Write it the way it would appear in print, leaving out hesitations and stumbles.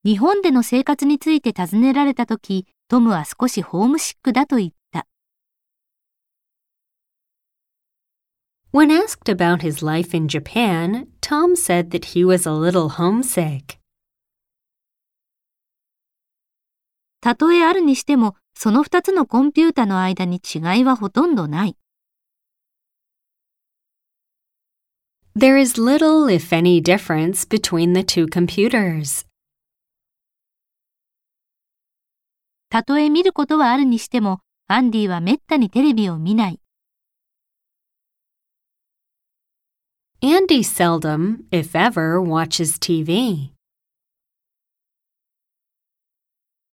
日本での生活について尋ねられたとき、トムは少しホームシックだと言った。 When asked about his life in Japan, Tom said that he was a little homesick. たとえあるにしても、その2つのコンピュータの間に違いはほとんどない。 There is little, if any, difference between the two computers. たとえ見ることはあるにしても、アンディはめったにテレビを見ない。 Andy seldom, if ever, watches TV.